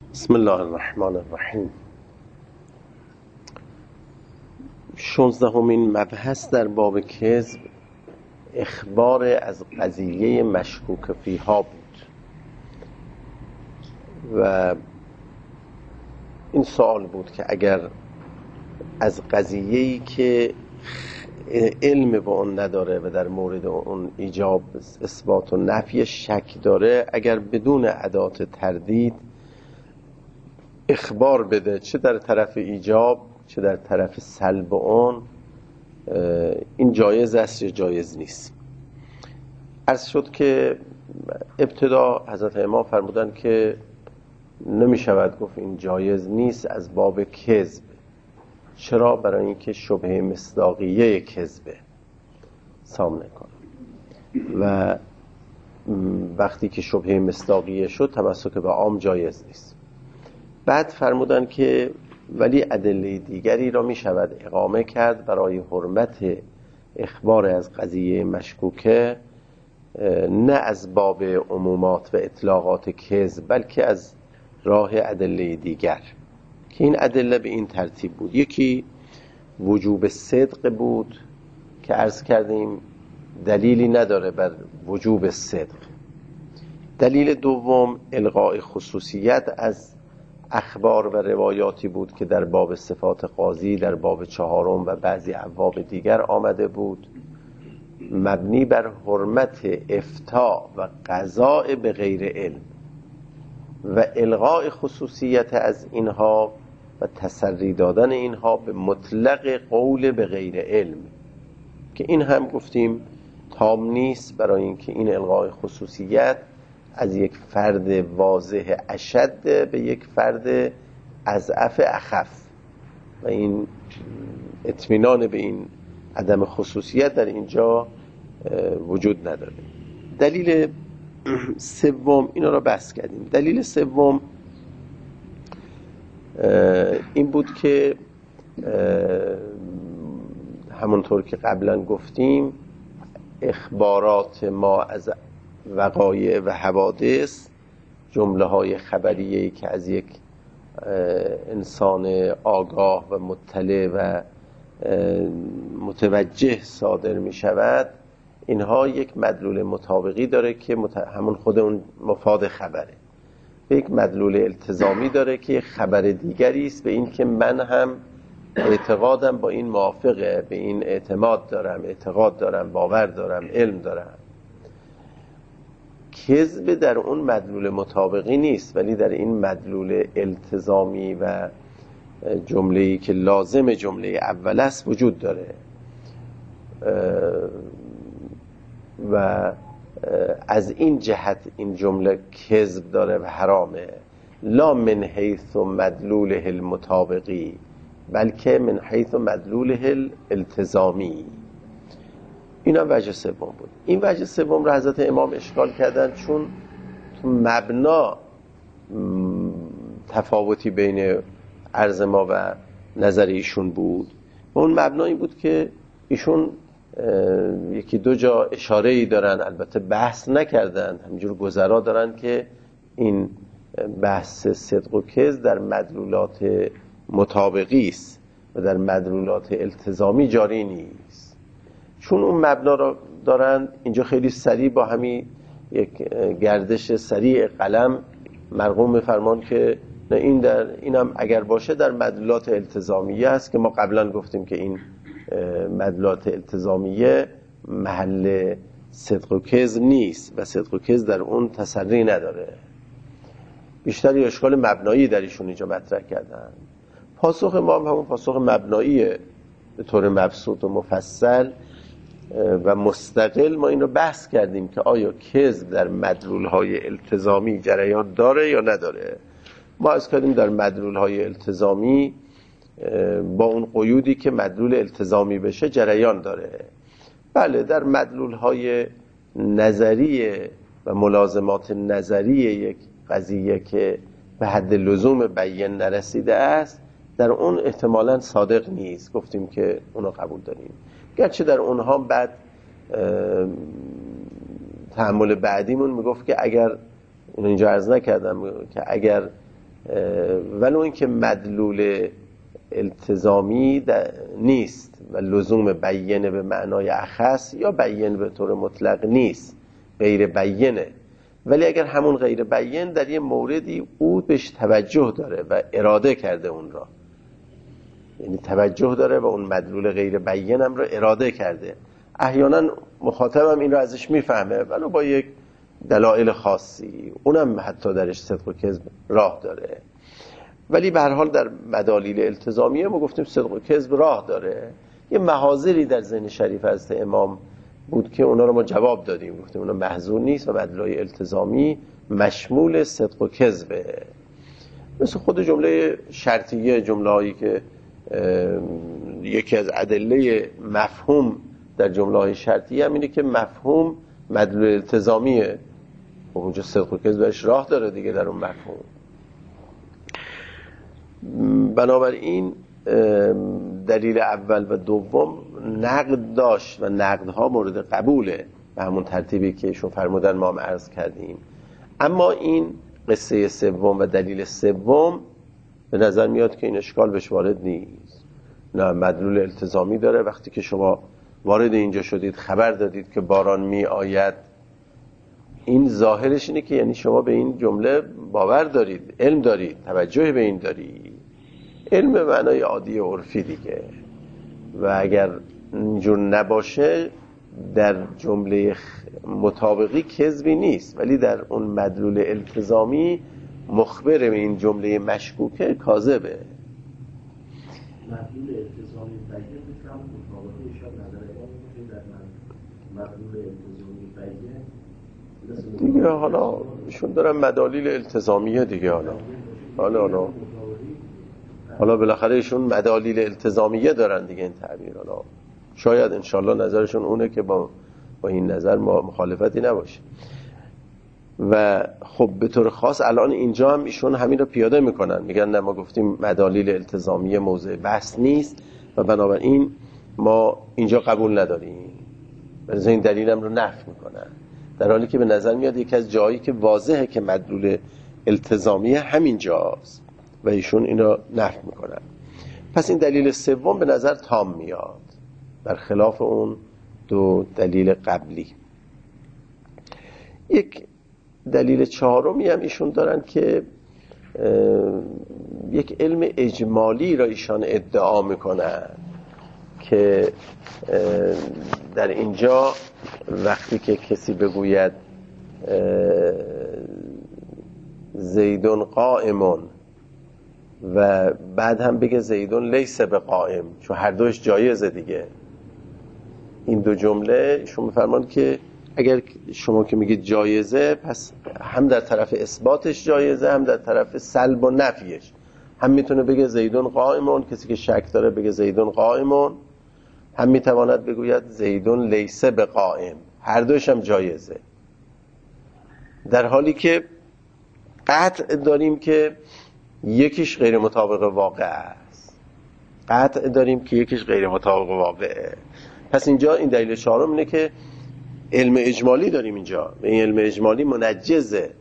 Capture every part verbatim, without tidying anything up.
بسم الله الرحمن الرحیم. شانزدهمین مبحث در باب کذب اخبار از قضیه مشکوک فیها بود و این سوال بود که اگر از قضیه‌ای که علم به اون نداره و در مورد اون ایجاب اثبات و نفی شک داره، اگر بدون ادات تردید اخبار بده، چه در طرف ایجاب چه در طرف سلب اون، این جایز است یا جایز نیست. عرض شد که ابتدا حضرت امام فرمودن که نمی شود گفت این جایز نیست از باب کذب. چرا؟ برای اینکه شبهه مصداقیه کذبه سامنه کنه و وقتی که شبهه مصداقیه شد تمسک به عام جایز نیست. بعد فرمودن که ولی ادله دیگری را می شود اقامه کرد برای حرمت اخبار از قضیه مشکوکه، نه از باب عمومات و اطلاقات کذب بلکه از راه ادله دیگر که این ادله به این ترتیب بود. یکی وجوب صدق بود که عرض کردیم دلیلی نداره بر وجوب صدق. دلیل دوم الغاء خصوصیت از اخبار و روایاتی بود که در باب صفات قاضی در باب چهارم و بعضی ابواب دیگر آمده بود، مبنی بر حرمت افتاء و قضاء به غیر علم و الغاء خصوصیت از اینها و تسری دادن اینها به مطلق قول به غیر علم که این هم گفتیم تام نیست، برای اینکه این الغاء خصوصیت از یک فرد واضح اشد به یک فرد اضعف اخف و این اطمینان به این عدم خصوصیت در اینجا وجود نداره. دلیل سوم اینا را بحث کردیم. دلیل سوم این بود که همونطور که قبلا گفتیم اخبارات ما از وقایع و حوادث، جمله های خبریه‌ای که از یک انسان آگاه و مطلع و متوجه صادر می شود، اینها یک مدلول مطابقی داره که همون خود اون مفاد خبره و یک مدلول التزامی داره که خبر دیگری است به این که من هم اعتقادم با این موافقه، به این اعتماد دارم، اعتقاد دارم، باور دارم، علم دارم. کذب در اون مدلول مطابقی نیست ولی در این مدلول التزامی و جمله‌ای که لازم جمله اول است وجود داره و از این جهت این جمله کذب داره و حرامه، لا من حیث مدلوله المطابقی بلکه من حیث مدلوله الالتزامی. اینا وجه سوم بود. این وجه سوم را حضرت امام اشکال کردن چون تو مبنا تفاوتی بین عرض ما و نظر ایشون بود و اون مبنا این بود که ایشون یکی دو جا اشاره‌ای دارن، البته بحث نکردن، همینجور گذرا دارن که این بحث صدق و کذب در مدلولات مطابقی است و در مدلولات التزامی جاری نیست. چون اون مبنا را دارن اینجا خیلی سریع با همین یک گردش سریع قلم مرقوم می‌فرمان که نه این در اینم اگر باشه در مدلولات التزامیه است که ما قبلا گفتیم که این مدلولات التزامیه محل صدق و کذب نیست و صدق و کذب در اون تسری نداره. بیشتر یه اشکال مبنایی در ایشون اینجا مطرح کردن. پاسخ ما هم همون پاسخ مبناییه به طور مبسوط و مفصل و مستقل. ما این رو بحث کردیم که آیا کذب در مدلول‌های التزامی جریان داره یا نداره. ما از کردیم در مدلول‌های التزامی با اون قیودی که مدلول التزامی بشه جریان داره. بله در مدلول‌های نظری و ملازمات نظری یک قضیه که به حد لزوم بیان نرسیده است در اون احتمالاً صادق نیست، گفتیم که اونو قبول داریم. گرچه در اونها بعد تحمل بعدیمون میگفت که اگر اینجا عرض نکردم که اگر ولو اینکه مدلول التزامی نیست و لزوم بیینه به معنای اخص یا بیین به طور مطلق نیست، غیر بیینه، ولی اگر همون غیر بیین در یه موردی او بهش توجه داره و اراده کرده اون را، یعنی توجه داره و اون مدلول غیر بیین هم را اراده کرده، احیانا مخاطبم این را ازش میفهمه ولو با یک دلایل خاصی، اونم حتی درش صدق و کذب راه داره، ولی به هر حال در مدالیل التزامیه ما گفتیم صدق و کذب راه داره. یه محاذری در ذهن شریف از امام بود که اونا رو ما جواب دادیم، گفتیم اونا محظور نیست و مدلول التزامی مشمول صدق و کذبه. مثل خود جمله شرطیه، جمله هایی که یکی از ادله مفهوم در جمله های شرطیه هم اینه که مفهوم مدلول التزامیه، اونجا صدق و کذبش راه داره دیگه در اون مفهوم. بنابراین دلیل اول و دوم نقد داشت و نقدها مورد قبوله به همون ترتیبی که ایشون فرمودن ما هم عرض کردیم. اما این قصه سوم و دلیل سوم به نظر میاد که این اشکال بهش وارد نیست، نه مدلول التزامی داره. وقتی که شما وارد اینجا شدید خبر دادید که باران می آید، این ظاهرش اینه که یعنی شما به این جمله باور دارید، علم دارید، توجه به این دارید، علم به معنای عادی عرفی دیگه. و اگر اینجور نباشه در جمله مطابقی کذبی نیست، ولی در اون مدلول التزامی مخبر به این جمله مشکوکه کاذبه. مدلول التزامی بیان میتونم مطابقه ایشان نظر امام که در مدلول التزامی بیان دیگه حالا ایشون دارن مدالیل التزامیه دیگه. حالا حالا حالا حالا بالاخره ایشون مدالیل التزامیه دارن دیگه این تعبیر. حالا شاید انشالله نظرشون اونه که با با این نظر ما مخالفتی نباشه. و خب به طور خاص الان اینجا هم ایشون همین رو پیاده میکنن، میگن نه ما گفتیم مدالیل التزامیه موضع بحث نیست و بنابراین ما اینجا قبول نداریم، ولی این دلیلم رو نفی میکنن، در حالی که به نظر میاد یکی از جایی که واضحه که مدلول التزامیه همین جاست و ایشون اینو نفی میکنن. پس این دلیل سوم به نظر تام میاد برخلاف اون دو دلیل قبلی. یک دلیل چهارمی هم ایشون دارن که یک علم اجمالی را ایشان ادعا میکنن که در اینجا وقتی که کسی بگوید زیدون قائمون و بعد هم بگه زیدون لیس بقائم، چون هر دوش جایزه دیگه، این دو جمله ایشون میفرمان که اگر شما که میگید جایزه، پس هم در طرف اثباتش جایزه هم در طرف سلب و نفیش، هم میتونه بگه زیدون قائمون، کسی که شک داره بگه زیدون قائمون، هم میتواند بگوید زیدون لیس بقائم، هر دوش هم جایزه. در حالی که قطع داریم که یکیش غیر مطابق واقع است، قطع داریم که یکیش غیر مطابق واقعه. پس اینجا این دلیل چهارم اینه که علم اجمالی داریم اینجا، این علم اجمالی منجزه.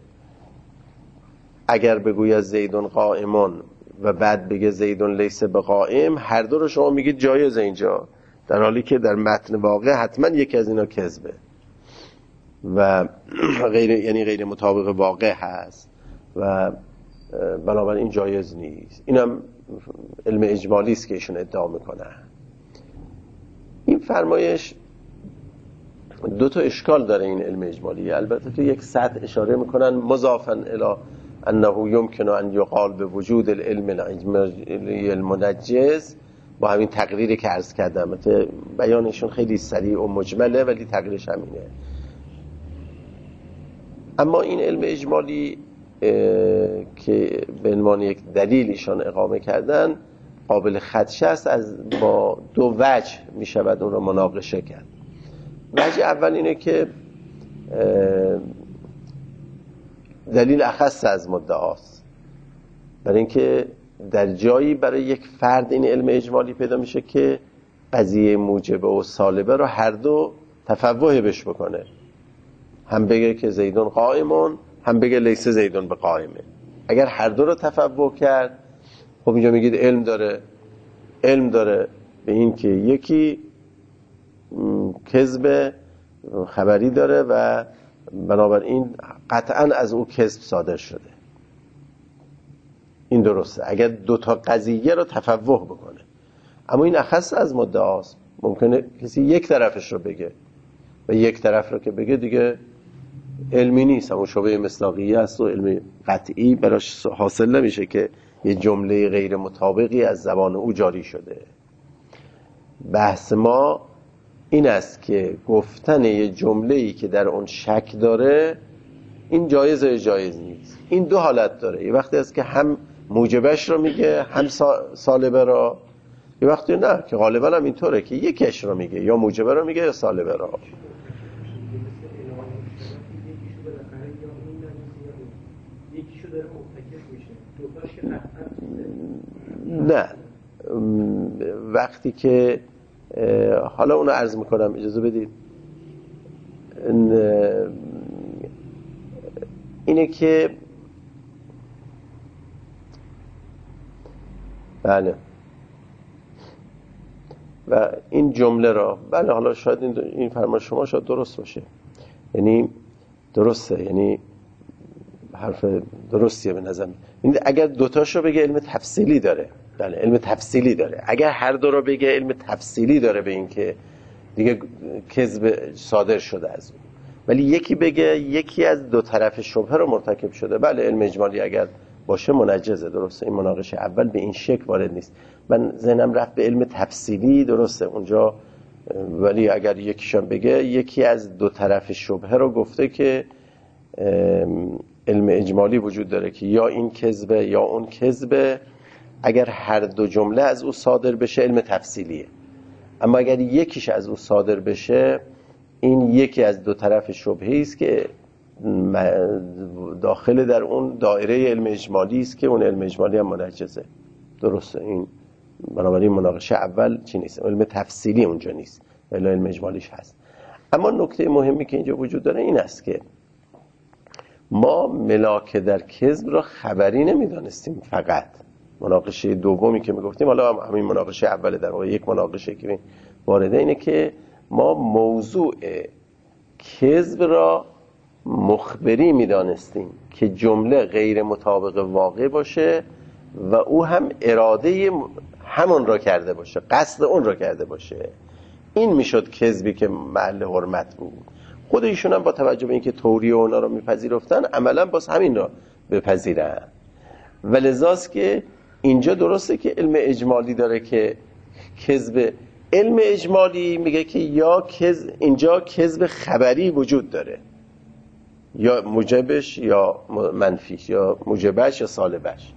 اگر بگوید زیدون قائمون و بعد بگه زیدون لیس بقائم، هر دو رو شما میگید جایزه اینجا، در حالی که در متن واقع حتما یکی از اینا کذبه و غیر، یعنی غیر مطابق واقع هست و بنابراین جایز نیست. اینم علم اجمالی است که ایشون ادعا میکنن. این فرمایش دو تا اشکال داره این علم اجمالی، البته تو یک سطح اشاره میکنن مضافا الی انه یمکن ان یقال به وجود العلم الاجمالی المنجز، با همین تقریری که عرض کردم. بیانشون خیلی سریع و مجمله ولی تقریرش همینه. اما این علم اجمالی که به عنوان یک دلیلشان اقامه کردن قابل خدشه است، از با دو وجه می شود اون رو مناقشه کرد. وجه اول اینه که دلیل اخص از مدعاست، برای اینکه در جایی برای یک فرد این علم اجمالی پیدا میشه که قضیه موجبه و سالبه رو هر دو تفوه بش بکنه، هم بگه که زیدون قائمون هم بگه لیس زیدون به قائمه. اگر هر دو رو تفوق کرد، خب اینجا میگید علم داره علم داره به این که یکی کذب خبری داره و بنابراین قطعا از او کذب صادر شده. این درسته اگر دو تا قضیه رو تفوق بکنه. اما این اخص از مدعاست. ممکنه کسی یک طرفش رو بگه و یک طرف رو که بگه دیگه علمی نیست، همون شبه مصداقیه است و علمی قطعی براش حاصل نمیشه که یه جمله غیر مطابقی از زبان او جاری شده. بحث ما این است که گفتن یه جمله‌ای که در اون شک داره این جایز یا جایز نیست. این دو حالت داره. یه وقتی است که هم موجبش رو میگه هم سالبه را، یه وقتی نه که غالبا هم اینطوره که یکیش رو میگه، یا موجبه رو میگه یا سالبه را. نه وقتی که حالا اونو عرض میکنم اجازه بدید، اینه که بله و این جمله را بله حالا شاید این, این فرمان شما شاید درست باشه، یعنی درسته، یعنی حرف درستیه به نظر. اگر دوتاشو بگه علم تفصیلی داره، بله علم تفصیلی داره. اگر هر دو رو بگه علم تفصیلی داره به این که دیگه کذب صادر شده از اون. ولی یکی بگه یکی از دو طرف شبهه رو مرتکب شده، بله علم اجمالی اگر باشه منجزه. درسته این مناقشه اول به این شکل وارد نیست. من ذهنم رفت به علم تفصیلی، درسته اونجا، ولی اگر یکیشون بگه یکی از دو طرف شبهه رو گفته که علم اجمالی وجود داره که یا این کذبه یا اون کذبه، اگر هر دو جمله از او صادر بشه علم تفصیلیه. اما اگر یکیش از او صادر بشه این یکی از دو طرف شبهه‌ای است که داخل در اون دایره علم اجمالی است که اون علم اجمالی هم منجزه. درسته این بنابراین مناقشه اول چی نیست، علم تفصیلی اونجا نیست ولی علم اجمالیش هست. اما نکته مهمی که اینجا وجود داره این است که ما ملاک در کذب را خبری نمیدانستیم. فقط مناقشه دومی که میگفتیم، حالا همین مناقشه اوله، در واقع یک مناقشه که وارده اینه که ما موضوع کذب را مخبری میدانستیم که جمله غیر مطابق واقع باشه و او هم اراده همون را کرده باشه، قصد اون را کرده باشه. این میشد کذبی که محل حرمت بود. خود ایشون هم با توجه به اینکه توریه اونا رو میپذیرفتن عملا باز همین را بپذیرن. ولذاست که اینجا درسته که علم اجمالی داره که کذب، علم اجمالی میگه که یا کذب، اینجا کذب خبری وجود داره، یا موجبش یا منفیش، یا موجبش یا سالبش.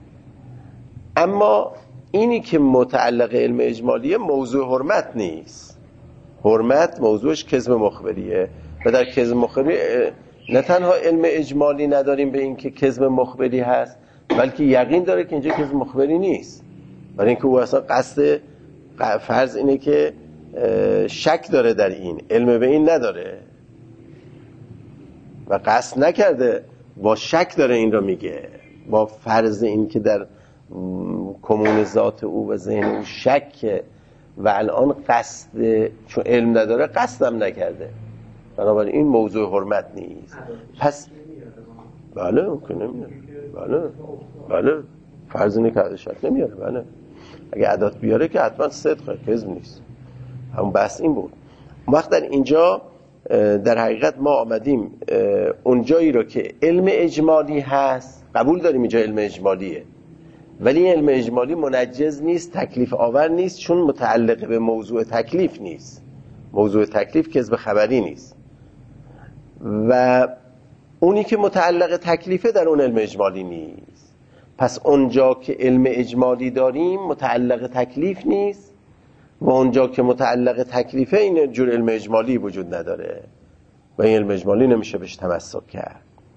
اما اینی که متعلق علم اجمالیه موضوع حرمت نیست. حرمت موضوعش کذب مخبریه و در کذب مخبری نه تنها علم اجمالی نداریم به این که کذب مخبری هست، بلکه یقین داره که اینجا کذب مخبری نیست، برای اینکه او اصلا قصد، فرض اینه که شک داره در این، علم به این نداره و قصد نکرده، با شک داره این رو میگه، با فرض این که در کمون ذات او و ذهن او شک و الان قصد، چون علم نداره قصدم نکرده، بنابراین این موضوع حرمت نیست. پس بله ممکن نمیاره، بله بله فرض اینه که شک نمیاره، بله اگه عدد بیاره که حتما صدقه، کذب نیست. همون بحث این بود. وقت در اینجا در حقیقت ما آمدیم اونجایی رو که علم اجمالی هست قبول داریم، اینجا علم اجمالیه، ولی این علم اجمالی منجز نیست، تکلیف آور نیست، چون متعلق به موضوع تکلیف نیست. موضوع تکلیف کذب خبری نیست و اونی که متعلق تکلیفه در اون علم اجمالی نیست. پس اونجا که علم اجمالی داریم متعلق تکلیف نیست و اونجا که متعلق تکلیفه این جور علم اجمالی وجود نداره و این علم اجمالی نمیشه بهش تمسک کرد.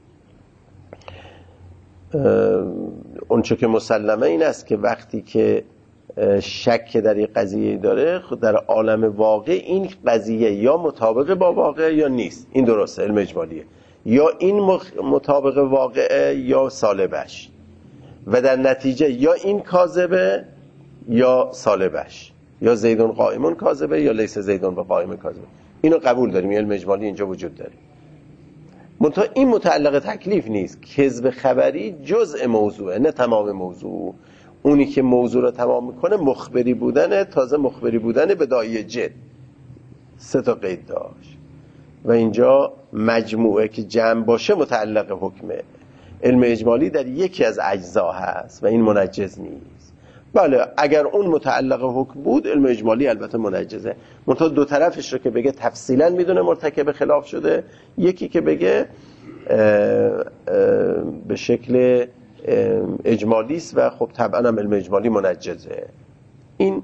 اونچه که مسلمه این است که وقتی که شک در این قضیه داره، در عالم واقع این قضیه یا مطابق با واقع یا نیست. این درسته، علم اجمالیه. یا این مطابق واقعه یا سالبش، و در نتیجه یا این کاذبه یا سالبش، یا زیدون قائمون کاذبه یا لیس زیدون به قائم کاذبه. اینو قبول داریم، علم اجمالی اینجا وجود داره. منتها این متعلق تکلیف نیست. کذب خبری جزء موضوعه نه تمام موضوع. اونی که موضوع رو تمام میکنه مخبری بودنه، تازه مخبری بودنه به داعیه جد. سه تا قید داشت و اینجا مجموعه که جمع باشه متعلق حکمه. علم اجمالی در یکی از اجزا هست و این منجز نیست. بله اگر اون متعلق حکم بود علم اجمالی البته منجزه. منتها دو طرفش رو که بگه تفصیلا میدونه مرتکب خلاف شده، یکی که بگه اه اه به شکل اجمالی است و خب طبعا هم علم اجمالی منجزه. این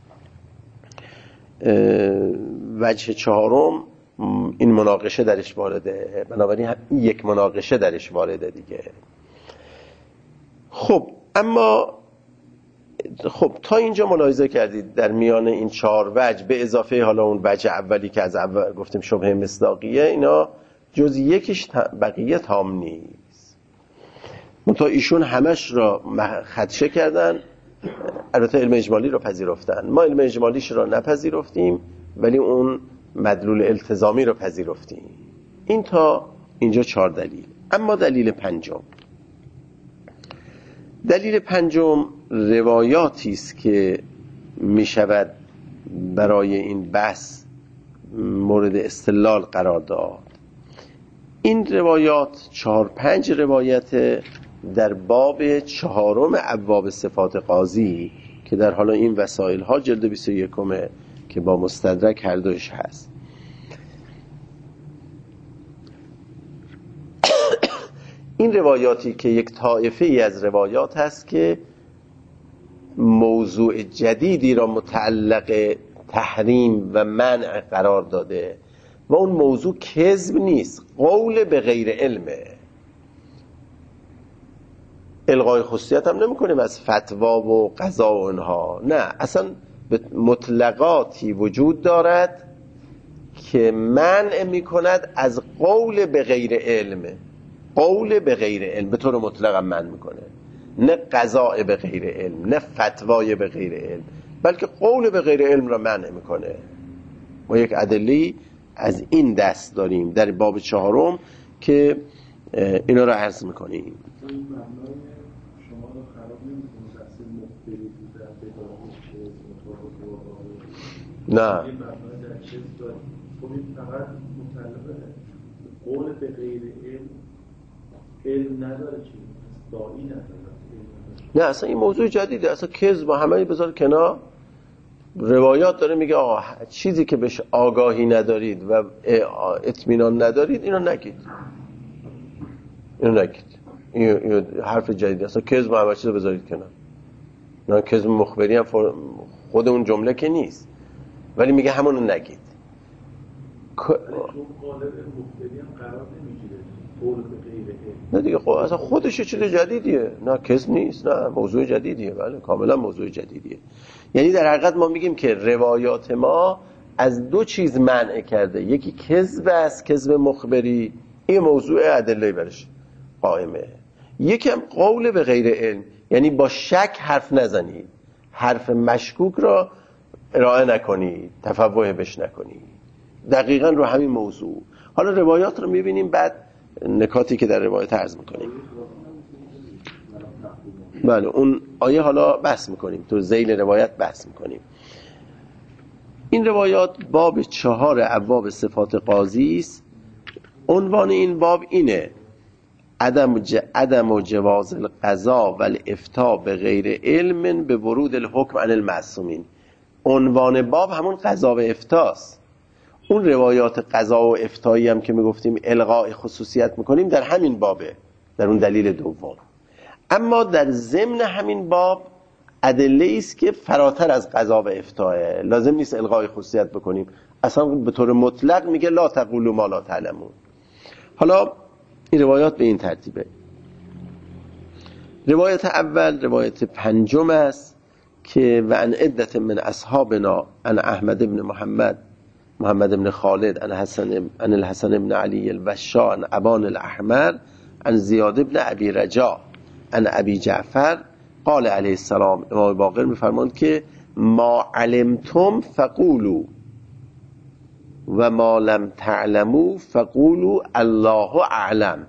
وجه چهارم، این مناقشه درش وارده، بنابراین یک مناقشه درش وارده دیگه. خب اما خب تا اینجا ملاحظه کردید در میان این چهار وجه به اضافه حالا اون وجه اولی که از اول گفتیم شبهه مصداقیه، اینا جز یکیش بقیه تام نیست. منتها ایشون همش را خدشه کردن، البته علم اجمالی رو پذیرفتن. ما علم اجمالیش را نپذیرفتیم ولی اون مدلول التزامی رو پذیرفتیم. این تا اینجا چهار دلیل. اما دلیل پنجم، دلیل پنجم روایاتی است که می شود برای این بحث مورد استدلال قرار داد. این روایات چهار پنج روایت در باب چهارم ابواب صفات قاضی که در حالا این وسائل ها جلد بیست و یک که با مستدرک هر دوش هست. این روایاتی که یک طایفه ای از روایات هست که موضوع جدیدی را متعلق تحریم و منع قرار داده و اون موضوع کذب نیست، قول به غیر علمه. الغای خصوصیت هم نمی کنیم از فتوا و قضا و اونها، نه، اصلا مطلقاتی وجود دارد که منع می کند از قول به غیر علم. قول به غیر علم به طور مطلق هم منع می کنه، نه قضاء به غیر علم، نه فتوای به غیر علم، بلکه قول به غیر علم را منع می کنه. ما یک ادله از این دست داریم در باب چهارم که اینا را عرض می کنیم. شما رو خراب نمی‌کنه اصلا مخبری بوده به داخل نه این مبنای در چیز داریم. خب این فقط مطلقه قول به غیر علم علم نداره، چی؟ داعی نداره. نه اصلا این موضوع جدیده، اصلا کذب با همه بذار کنار. روایات داره میگه آقا چیزی که بهش آگاهی ندارید و اطمینان ندارید اینو نگید، اینو نگید. این حرف جدیده، اصلا کذب و همه چیز رو بذارید کنار. نه کذب مخبری هم خود اون جمله که نیست، ولی میگه همونو نگید. چون قالب مخبری هم قرار نمیگیره قول به غیر علم. نه دیگه خب اصلا خودش چیز جدیدیه، نه کذب نیست، نه موضوع جدیدیه. بله کاملا موضوع جدیدیه. یعنی در حقیقت ما میگیم که روایات ما از دو چیز منع کرده، یکی کذب است، کذب مخبری، این موضوع ادله برش قائمه. یکم قول به غیر علم، یعنی با شک حرف نزنید، حرف مشکوک را ارائه نکنید، تفوه بش نکنید. دقیقاً رو همین موضوع. حالا روایات رو میبینیم، بعد نکاتی که در روایت عرض میکنیم. بله اون آیه حالا بحث میکنیم، تو ذیل روایت بحث میکنیم. این روایات باب چهار ابواب صفات قاضی است. عنوان این باب اینه: عدم ج... عدم و جواز القضا و الافتاء به غیر علم به ورود الحکم عن المعصومین. عنوان باب همون قضا و افتاست. اون روایات قضا و افتایی هم که میگفتیم الغاء خصوصیت میکنیم در همین بابه، در اون دلیل دوم. اما در ضمن همین باب ادله است که فراتر از قضا و افتاء، لازم نیست الغاء خصوصیت بکنیم، اصلا به طور مطلق میگه لا تقولوا ما لا تعلمون. حالا این روایات به این ترتیبه. روایت اول روایت پنجم است که و ان عدت من اصحابنا ان احمد بن محمد محمد بن خالد عن حسن عن الحسن بن علي الوشا عن ابان الاحمر عن زیاد بن ابی رجا عن ابی جعفر قال علیه السلام، امام باقر میفرماند که ما علمتم فقولوا و ما لم تعلموا فقولوا الله اعلم.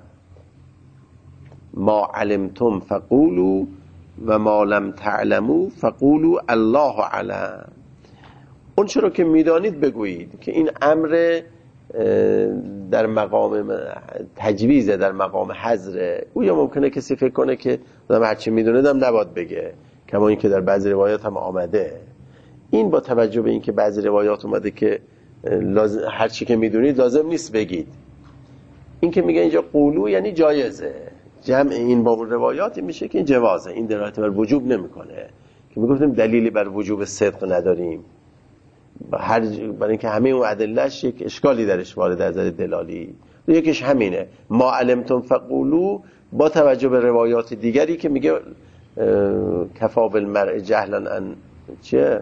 ما علمتم فقولوا و ما لم تعلموا فقولوا الله اعلم. اون چرا که میدانید بگویید، که این امر در مقام تجویزه، در مقام حظره. او یا ممکنه کسی فکر کنه که آدم هرچی میدونه دم نباید بگه، کما این که در بعضی روایات هم آمده. این با توجه به این که بعضی روایات اومده که لازم هرچی که میدونید لازم نیست بگید. این که میگه اینجا قولو یعنی جایزه، جمع این با روایات میشه که این جوازه، این دلالت بر وجوب نمیکنه. که میگفتیم دلیلی بر وجوب صدق نداریم، هر برای اینکه همه اون ادلهش یک اشکالی درش وارد از نظر دلالی. یکیش همینه، ما علمتم فقولو، با توجه به روایات دیگری که میگه کفا بالمرء جهلا ان چه،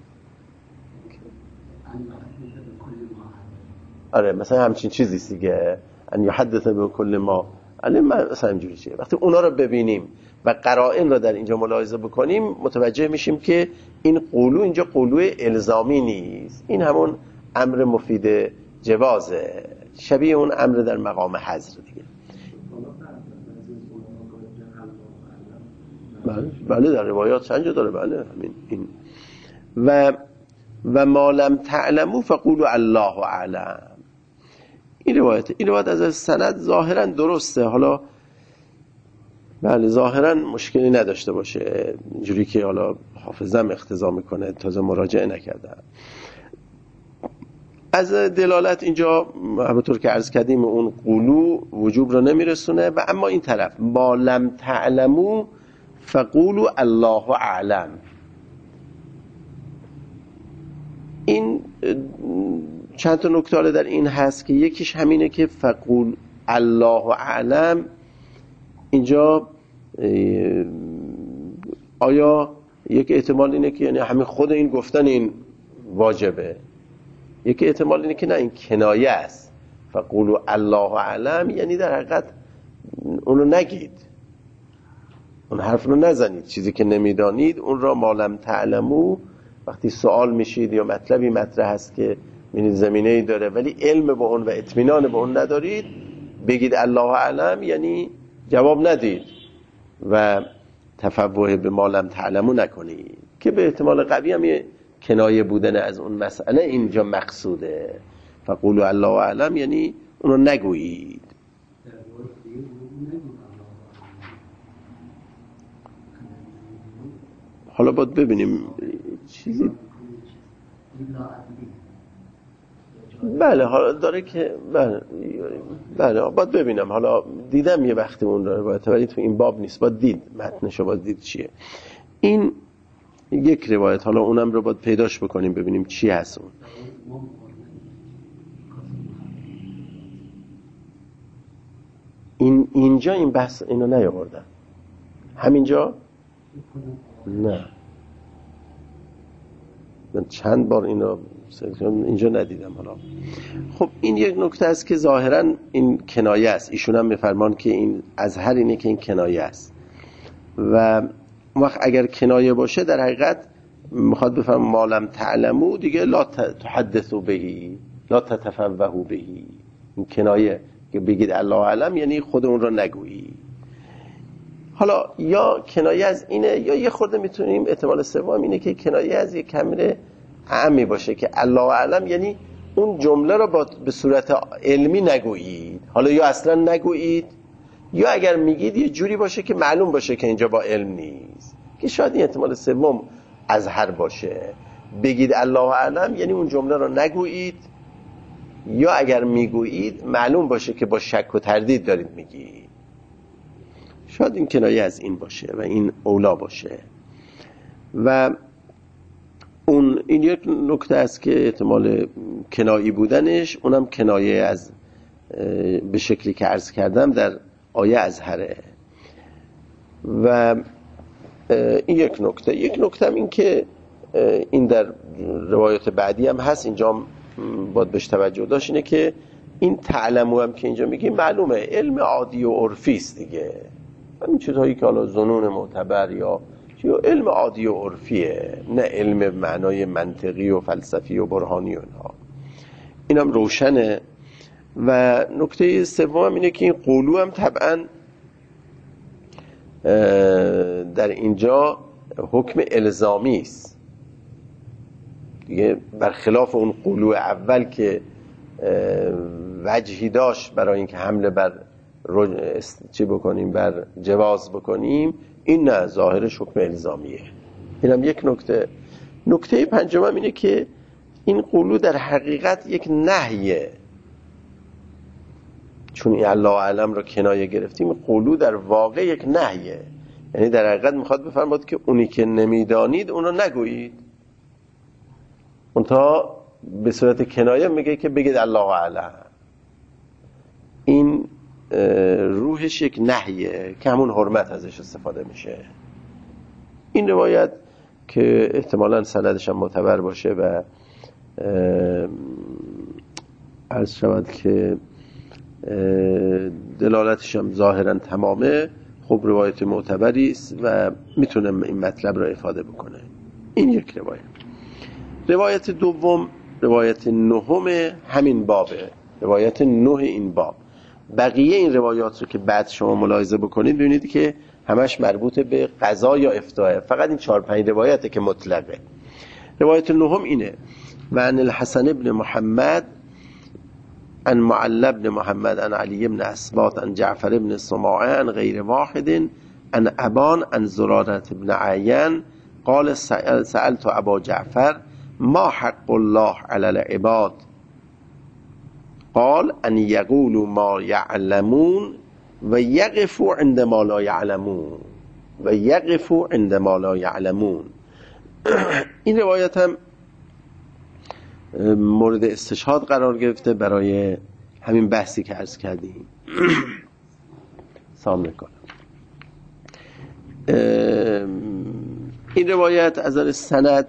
آره مثلا همچین چیزی دیگه، ان یحدث بكل ما علم، مثلا اینجوری چیه. وقتی اونا رو ببینیم و قرائن رو در اینجا ملاحظه بکنیم متوجه میشیم که این قولو اینجا قولو الزامی نیست، این همون امر مفید جوازه، شبیه اون امر در مقام حظر دیگه. بله بله در روایات چند جا داره، بله همین این. و و ما لم تعلموا فقولوا الله اعلم. این روایت این روایت از سند ظاهرا درسته، حالا بله ظاهرا مشکلی نداشته باشه، اینجوری که حالا حافظم اقتضا میکنه، تازه مراجعه نکردم. از دلالت اینجا همونطور که عرض کردیم اون قولو وجوب رو نمیرسونه. و اما این طرف ما لم تعلموا فقولوا الله اعلم، این چند تا نکته در این هست که یکیش همینه که فقول الله اعلم اینجا آیا یک احتمال اینه که یعنی همین خود این گفتن این واجبه، یک احتمال اینه که نه این کنایه است، فقولوا الله اعلم یعنی در حقیقت اونو نگید، اون حرف رو نزنید، چیزی که نمیدانید اون را ما لم تعلمو. وقتی سوال میشید یا مطلبی مطرح هست که این زمینه‌ای داره ولی علم به اون و اطمینان به اون ندارید، بگید الله اعلم یعنی جواب ندید و تفوه به ما لم تعلمو نکنید، که به احتمال قوی هم یه کنایه بودن از اون مسئله اینجا مقصوده. فقولوا الله اعلم یعنی اونو نگویید. حالا باید ببینیم چیزی بله حالا داره که بله بله باید ببینم، حالا دیدم یه وقتی اون رو باید، ولی تو این باب نیست، باید دید متنشو، باید دید چیه این یک روایت، حالا اونم رو باید پیداش بکنیم ببینیم چی هست اون. این اینجا این بحث اینو نیاوردن، همینجا نه، من چند بار اینو اینجا ندیدم. حالا خب این یک نکته است که ظاهرا این کنایه است، ایشون هم میفرمان که این ازهر اینه که این کنایه است و وقت اگر کنایه باشه در حقیقت میخواد بفهم ما لم تعلمو دیگه لا تحدثوا بهی لا تتفوهوا بهی، این کنایه که بگید الله اعلم یعنی خود اون رو نگویی. حالا یا کنایه از اینه یا یه خورده میتونیم احتمال سوم اینه که کنایه از یک کمره عامی باشه که الله اعلم یعنی اون جمله رو با به صورت علمی نگویید، حالا یا اصلا نگویید یا اگر میگید یه جوری باشه که معلوم باشه که اینجا با علم نیست، که شاید این احتمال سوم ازهر باشه. بگید الله اعلم یعنی اون جمله رو نگویید، یا اگر میگویید معلوم باشه که با شک و تردید دارید میگید. شاید این کنایه از این باشه و این اولا باشه. و اون این یک نکته است که احتمال کنایی بودنش، اونم کنایه از به شکلی که عرض کردم در آیه ازهره. و این یک نکته یک نکته هم این که این در روایات بعدی هم هست، اینجا باید بهش توجه داشت اینه که این تعلمو هم که اینجا میگیم معلومه علم عادی و عرفی است دیگه، همین چیزهایی که حالا ظنون معتبر یا علم عادی و عرفیه، نه علم معنای منطقی و فلسفی و برهانی و اینها. اینم روشنه. و نکته سوم اینه که این قولو هم طبعا در اینجا حکم الزامی است دیگه، برخلاف اون قولو اول که وجهی داشت برای اینکه حمله بر چی بکنیم، بر جواز بکنیم، این نه، ظاهرش حکم الزامیه. اینم یک نکته. نکته پنجم اینه که این قولو در حقیقت یک نهیه، چون این الله اعلم رو کنایه گرفتیم، قولو در واقع یک نهیه، یعنی در حقیقت میخواد بفرماد که اونی که نمیدانید اون رو نگویید، اونتا به صورت کنایه میگه که بگید الله اعلم. این روحش یک نهیه که همون حرمت ازش استفاده میشه. این روایت که احتمالاً سندش هم معتبر باشه و عرض شود که دلالتش هم ظاهراً تمامه، خب روایت معتبری است و میتونه این مطلب را افاده بکنه. این یک روایت. روایت دوم روایت نهم همین بابه، روایت نه این باب. بقیه این روایات رو که بعد شما ملاحظه بکنید ببینید که همش مربوط به قضا یا افتاء، فقط این چهار پنج روایته که مطلقه. روایت نهم اینه: و عن الحسن ابن محمد عن معل بن محمد عن علی بن اسباط عن جعفر بن سماعه عن غیر واحد عن ابان عن زرارة بن عیان قال سألت ابا جعفر ما حق الله علی العباد قال ان یقولوا ما یعلمون و یقفوا عند ما لا یعلمون و یقفوا عند ما لا یعلمون. این روایت هم مورد استشهاد قرار گرفته برای همین بحثی که عرض کردیم. سلام علیکم. این روایت از نظر سند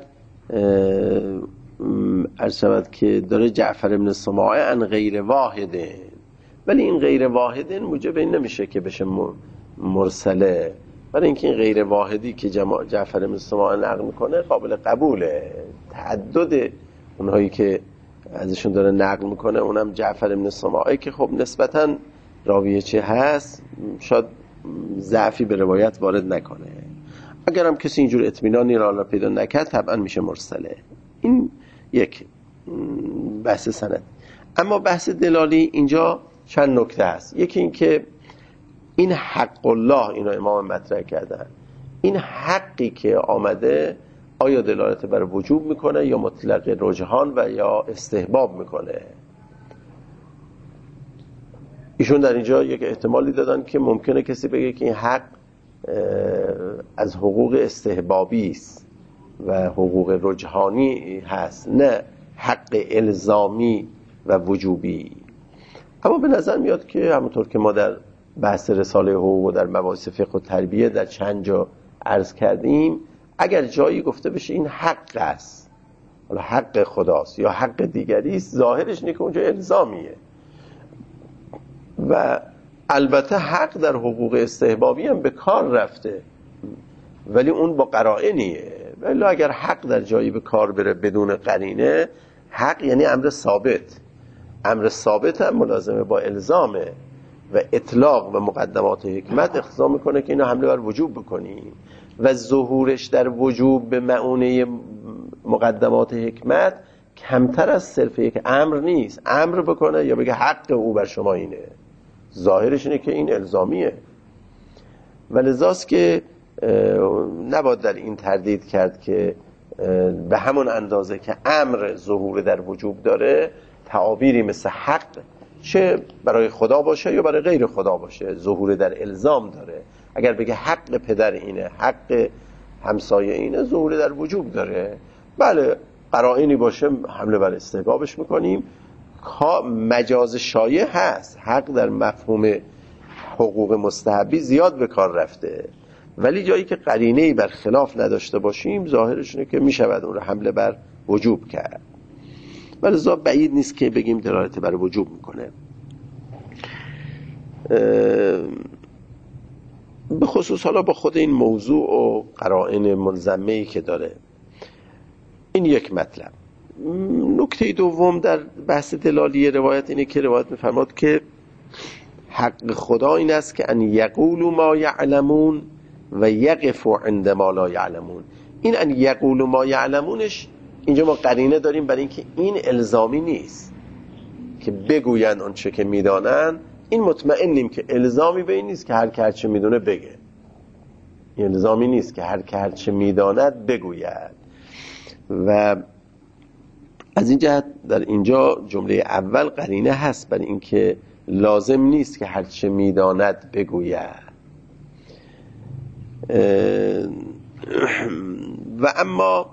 عرض شود که داره جعفر ابن سماعه عن غیر واحده، ولی این غیر واحده موجب این نمیشه که بشه مرسله، برای اینکه این غیر واحدی که جعفر ابن سماعه نقل میکنه قابل قبوله. تعدد اونهایی که ازشون داره نقل میکنه اونم جعفر ابن سماعه که خب نسبتاً راویه چه هست شاید ضعفی به روایت وارد نکنه. اگر هم کسی اینجور اطمینانی را پیدا نکرد طبعا میشه مرسله. این یک بحث سند. اما بحث دلالی اینجا چند نکته هست. یکی این که این حق الله اینا امام مطرح کردن، این حقی که آمده آیا دلالت بر وجوب میکنه یا مطلق رجحان و یا استحباب میکنه. ایشون در اینجا یک احتمالی دادن که ممکنه کسی بگه که این حق از حقوق استحبابی است و حقوق رجحانی هست، نه حق الزامی و وجوبی. اما به نظر میاد که همونطور که ما در بحث رساله حقوق و در مباحث فقه و تربیه در چند جا عرض کردیم، اگر جایی گفته بشه این حق است، حالا حق خداست یا حق دیگری است، ظاهرش اینه که اونجا الزامیه. و البته حق در حقوق استحبابی هم به کار رفته، ولی اون با قرائنیه. ولی اگر حق در جایی به کار بره بدون قرینه، حق یعنی امر ثابت. امر ثابت هم ملازمه با الزامه و اطلاق و مقدمات حکمت اقتضا میکنه که اینو حمله بر وجوب بکنیم و ظهورش در وجوب به معنی مقدمات حکمت کمتر از صرف یک امر نیست. امر بکنه یا بگه حق او بر شما اینه، ظاهرش اینه که این الزامیه. و لذاست که نباید در این تردید کرد که به همون اندازه که امر ظهور در وجوب داره، تعابیری مثل حق چه برای خدا باشه یا برای غیر خدا باشه ظهور در الزام داره. اگر بگه حق پدر اینه، حق همسایه اینه، ظهور در وجوب داره. بله قرائنی باشه حمله بر استحبابش میکنیم. مجاز شایع هست، حق در مفهوم حقوق مستحبی زیاد به کار رفته، ولی جایی که قرینه‌ای بر خلاف نداشته باشیم ظاهرش اینه که میشود اون رو حمله بر وجوب کرد. ولی لذا بعید نیست که بگیم دلالت بر وجوب میکنه. به خصوص حالا با خود این موضوع و قرائن منضمه‌ای که داره. این یک مطلب. نکته دوم در بحث دلالی روایت اینه که روایت میفرماد که حق خدا این است که ان یقولوا ما یعلمون و یقفوا عند ما لا یعلمون. این ان یقولوا ما یعلمونش اینجا ما قرینه داریم برای اینکه این الزامی نیست که بگوین اون چه که میدانن. این مطمئنیم که الزامی به این نیست که هر که هر چه میدونه بگه. این الزامی نیست که هر که هر چه میداند بگوید. و از این جهت در اینجا جمله اول قرینه هست برای اینکه لازم نیست که هر چه میداند بگوید. و اما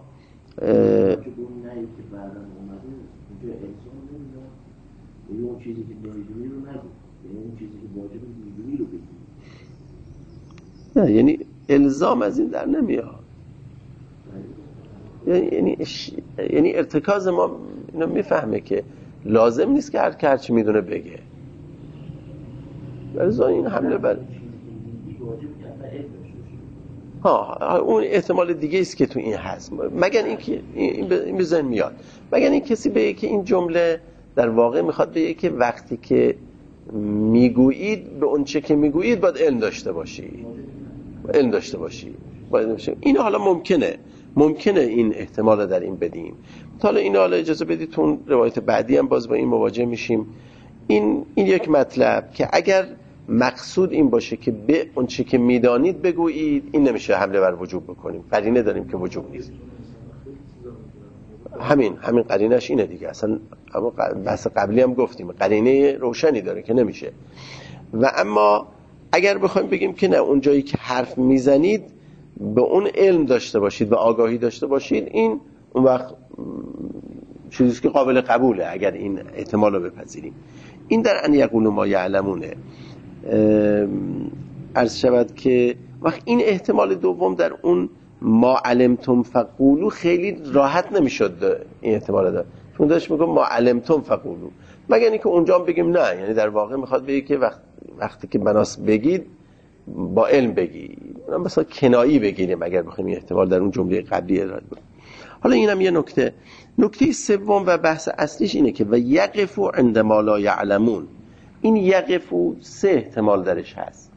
نه، یعنی الزام از این در نمیاد. یعنی یعنی ارتکاز ما اینو میفهمه که لازم نیست که هر که هرچی میدونه بگه. ولی این حمله بر ها اون احتمال دیگه است که تو این هست. مگر اینکه این این به ذهن میاد، مگر این کسی بگه که این جمله در واقع میخواد بگه که وقتی که میگویید به اون چه که میگویید باید علم داشته باشی، علم داشته باشی باید باشی. این حالا ممکنه ممکنه این احتمال در این بدیم. حالا این حالا اجازه بدید تون روایت بعدی هم باز با این مواجه میشیم. این این یک مطلب که اگر مقصود این باشه که به اون چه که میدانید بگویید، این نمیشه حمله بر وجوب بکنیم. قرینه داریم که وجوب نیست. همین همین قرینش اینه دیگه. اصلا بحث قبلی هم گفتیم قرینه روشنی داره که نمیشه. و اما اگر بخوایم بگیم که نه، اون جایی که حرف میزنید به اون علم داشته باشید و آگاهی داشته باشید، این اون وقت چیزی که قابل قبوله اگر این احتمال رو بپذیریم. این در ان یقولوا ما یعلمونه. عرض شود که وقت این احتمال دوم در اون ما علمتم فقولو خیلی راحت نمیشد این احتمال داره، چون داشت میگم ما علمتم فقولو، مگر اینکه اونجا هم بگیم نه، یعنی در واقع میخواد بگه که وقت وقتی که بناس بگید با علم بگید. مثلا کنایی بگیریم اگر بخوایم این احتمال در اون جمله قبلی ارائه بدیم. حالا اینم یه نکته. نکته سوم و بحث اصلیش اینه که و یقفوا عند ما لا یعلمون. این یقفوا سه احتمال درش هست.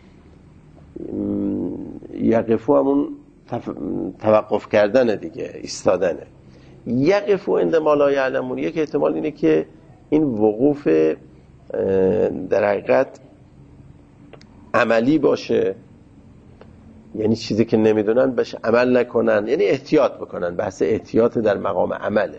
یقفوا همون توقف کردن دیگه، ایستادنه. یقفوا عند ما لا یعلمون یک احتمال اینه که این وقوف در حقیقت عملی باشه، یعنی چیزی که نمیدونن بهش عمل نکنن، یعنی احتیاط بکنن. بحث احتیاط در مقام عمله.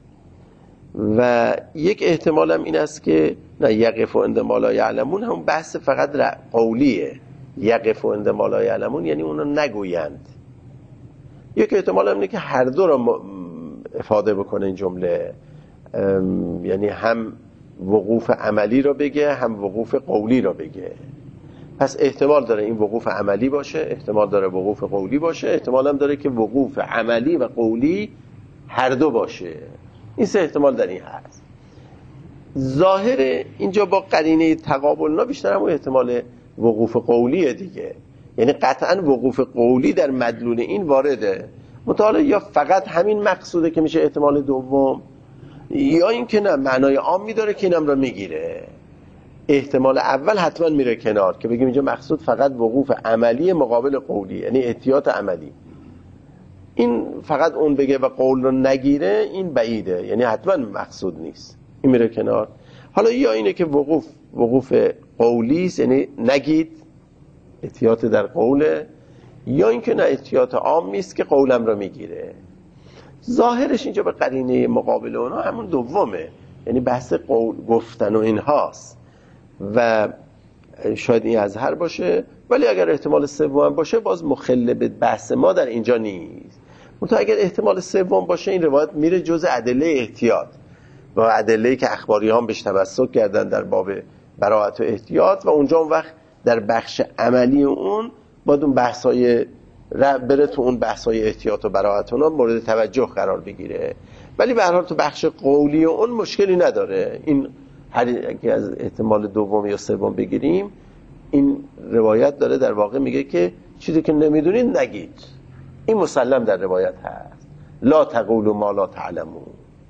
و یک احتمال هم این است که نه، یقفوا عند ما لا یعلمون هم بحث فقط قولیه. یقفوا عند ما لا یعلمون یعنی اونو نگویند. یک احتمال هم اینه که هر دو رو افاده بکنه این جمله، یعنی هم وقوف عملی رو بگه هم وقوف قولی رو بگه. پس احتمال داره این وقوف عملی باشه، احتمال داره وقوف قولی باشه، احتمال هم داره که وقوف عملی و قولی هر دو باشه. این سه احتمال در این هست. ظاهر اینجا با قرینه تقابلنا بیشتر هم احتمال وقوف قولیه دیگه، یعنی قطعا وقوف قولی در مدلول این وارده. مطالعه یا فقط همین مقصوده که میشه احتمال دوم، یا این که نه، معنای عامی داره که اینم رو میگیره. احتمال اول حتما میره کنار که بگیم اینجا مقصود فقط وقوف عملی مقابل قولی، یعنی احتیاط عملی. این فقط اون بگه و قول رو نگیره، این بعیده، یعنی حتما مقصود نیست، این میره کنار. حالا یا اینه که وقوف وقوف قولی است، یعنی نگید، احتیاط در قوله، یا اینکه نه، احتیاط عامی است که قولم رو میگیره. ظاهرش اینجا به قرینه مقابل اونها همون دومه، یعنی بحث قول گفتن و اینهاست و شاید این اظهر باشه. ولی اگر احتمال سوم باشه باز مخل به بحث ما در اینجا نیست. منتها اگر احتمال سوم باشه این روایت میره جز ادله احتیاط و ادله‌ای که اخباری هم بهش تمسک کردن در باب براءت و احتیاط، و اونجا اون وقت در بخش عملی اون باید اون بحث‌های بره تو اون بحث‌های احتیاط و براءت اونا مورد توجه قرار بگیره، ولی به هر حال تو بخش قولی اون مشکلی نداره. این هر اگه از احتمال دوم یا سوم بگیریم، این روایت داره در واقع میگه که چیزی که نمیدونید نگید. این مسلم در روایت هست، لا تقولوا ما لا تعلمون.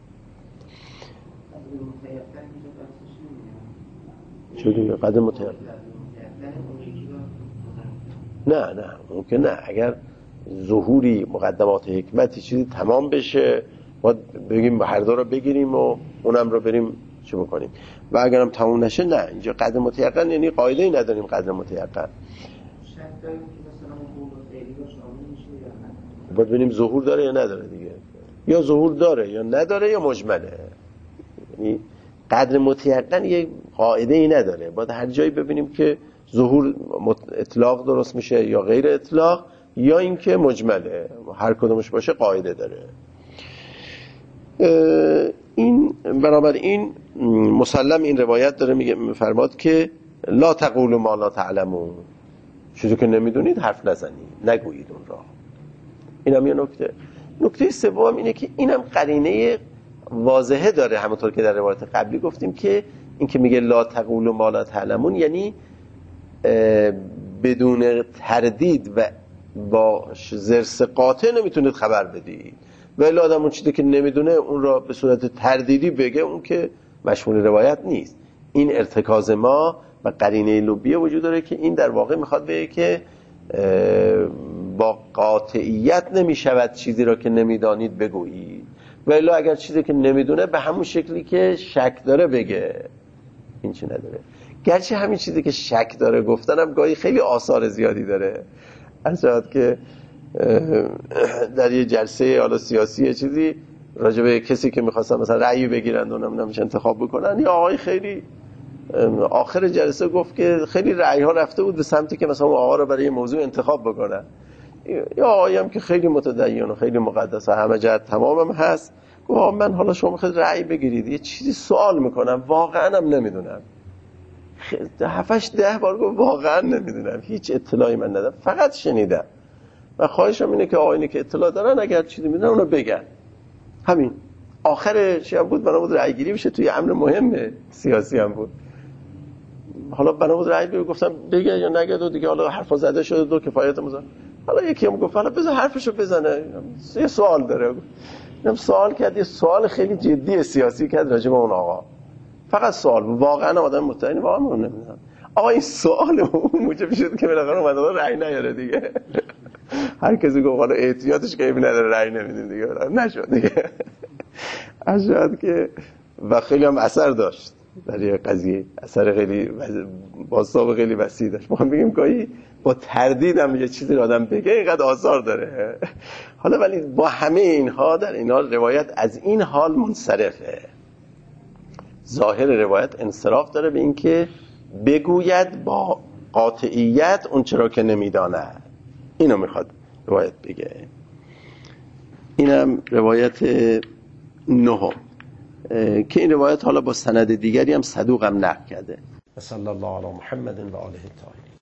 چه دیگه قدر متعلق؟ نه نه ممکن نه. اگر ظهوری مقدمات حکمتی چیزی تمام بشه ما بگیم هر دو رو بگیریم و اونم رو بریم چه بکنیم، و اگرم تمام نشه نه. اینجا قدر متیقن یعنی قاعده‌ای نداریم قدر متیقن. باید ببینیم ظهور داره یا نداره دیگه، یا ظهور داره یا نداره یا مجمله. یعنی قدر متیقن یه قاعده ای نداره، باید هر جایی ببینیم که ظهور اطلاق درست میشه یا غیر اطلاق، یا اینکه مجمله. هر کدومش باشه قاعده داره. این برابر این مسلم این روایت داره میگه میفرماد که لا تقولوا ما لا تعلمون، چیزی که نمیدونید حرف نزنید، نگویید اون را. اینم یه نکته. نکته سوم اینه که اینم قرینه واضحه داره، همونطور که در روایت قبلی گفتیم که این که میگه لا تقولوا ما لا تعلمون یعنی بدون تردید و با زرس قاطع نمیتونید خبر بدید، ولی آدم اون چیزی که نمیدونه اون را به صورت تردیدی بگه، اون که مشمول روایت نیست. این ارتکاز ما و قرینه لبیه وجود داره که این در واقع میخواد بگه که با قاطعیت نمیشود چیزی را که نمیدانید بگویید، ولی اگر چیزی که نمیدونه به همون شکلی که شک داره بگه. این چی نداره. گرچه همین چیزی که شک داره گفتنم گاهی خیلی آثار زیادی داره. از که در یه جلسه حالا سیاسی چیزی راجع به کسی که می‌خواستن مثلا رأی بگیرن و نمیدونم انتخاب بکنن، یا آقای خیلی آخر جلسه گفت که خیلی رأی ها رفته بود به سمتی که مثلا اون آقا رو برای موضوع انتخاب بکنن. یا آقایی هم که خیلی متدین و خیلی مقدس و همه جهت تمامم هست، گفت من حالا شما می‌خواید رأی بگیرید، یه چیزی سوال میکنم واقعا هم نمیدونم. هفتش ده بار گفت واقعا نمیدونم، هیچ اطلاعی من ندارم، فقط شنیدم و خواهشم اینه که آقایونی که اطلاع دارن اگر چیزی میدونن اونو بگن. همین. آخر چی هم بود؟ بنا بود رأی گیری بشه توی امر مهم سیاسی هم بود. حالا بنا بود رأی بگم، گفتم بگه یا نگه، دو دیگه حالا حرفا زده شده، دو کفایت مزن. حالا یکی هم گفت حالا بذار حرفشو بزنه، یه سوال داره. اینم سوال کرد، یه سوال خیلی جدی سیاسی کرد راجع به اون آقا. فقط سوال، واقعا آدم مطمئن واقعا من نمیدونم. آقا این سوال اون موجب شد که بالاخره اومد رأی نیاره دیگه. هر کسی گفت حالا احتیاطش که نداره رأی نمیدین دیگه، نشد دیگه. اشد که و خیلی هم اثر داشت در این قضیه، اثر خیلی بازتاب خیلی وسیع داشت. ما هم بگیم گاهی با تردید هم یه چیزی رو آدم بگه اینقدر آثار داره. حالا ولی با همه اینها در این حال روایت از این حال منصرفه. ظاهر روایت انصراف داره به این که بگوید با قاطعیت اون چرا که نمیداند. اینو میخواد روایت بگه. اینم روایت نهم که این روایت حالا با سند دیگری هم صدوق هم نقل کرده. صلی الله علی محمد و آله الطاهرین.